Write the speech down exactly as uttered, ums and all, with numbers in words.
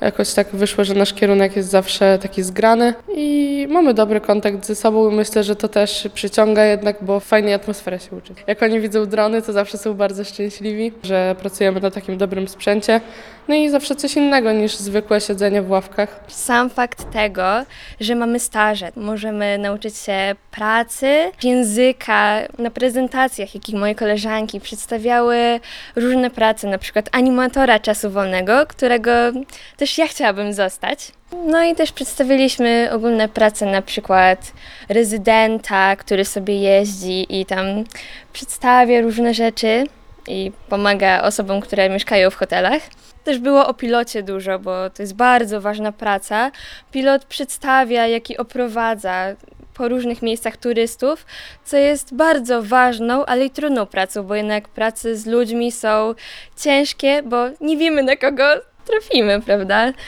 Jakoś tak wyszło, że nasz kierunek jest zawsze taki zgrany i mamy dobry kontakt ze sobą i myślę, że to też przyciąga jednak, bo w fajnej atmosferze się uczyć. Jak oni widzą drony, to zawsze są bardzo szczęśliwi, że pracujemy na takim dobrym sprzęcie. No i zawsze coś innego niż zwykłe siedzenie w ławkach. Sam fakt tego, że mamy staże, możemy nauczyć się pracy, języka, na prezentacjach, jak i moje koleżanki przedstawiały różne prace, na przykład animatora czasu wolnego, którego też ja chciałabym zostać. No i też przedstawiliśmy ogólne prace, na przykład rezydenta, który sobie jeździ i tam przedstawia różne rzeczy i pomaga osobom, które mieszkają w hotelach. Też było o pilocie dużo, bo to jest bardzo ważna praca. Pilot przedstawia, jak i oprowadza po różnych miejscach turystów, co jest bardzo ważną, ale i trudną pracą, bo jednak prace z ludźmi są ciężkie, bo nie wiemy, na kogo trafimy, prawda?